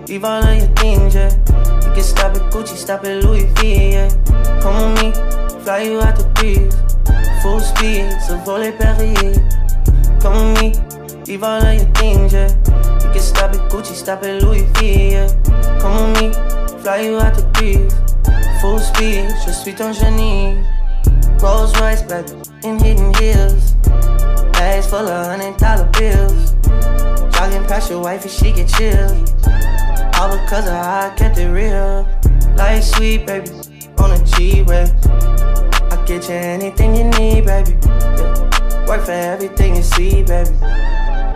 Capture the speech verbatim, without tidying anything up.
leave all of your things, yeah. You can stop at Gucci, stop at Louis V, yeah. Come with me, fly you out the breeze. Full speed, so volley Paris. Come with me, leave all of your things, yeah. You can stop at Gucci, stop at Louis V, yeah. Come with me, fly you out the breeze. Full speed, je suis ton génie. Rolls Royce, baby, in hidden hills. Bags full of hundred dollar bills. Jogging past your wife and she get chilled. All because of how I kept it real. Like sweet, baby, on a G-Way. I get you anything you need, baby, yeah. Work for everything you see, baby.